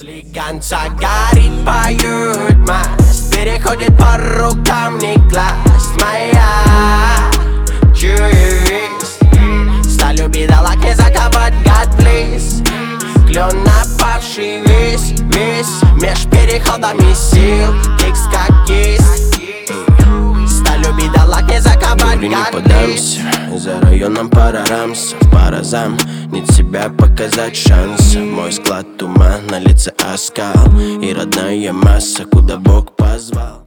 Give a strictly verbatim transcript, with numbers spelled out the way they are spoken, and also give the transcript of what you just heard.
Слегонца горит, поют масть, переходит по рукам, не класть. Моя чусть, сталью бедолаг не заковать, God please. Клен напавший весь, весь меж переходами сил, кикс как кисть. Сталью бедолаг не заковать, God please. За районом пара рамс, пара зам, не тебя показать шанс. Мой склад ума, на лице оскал и родная масса, куда Бог позвал.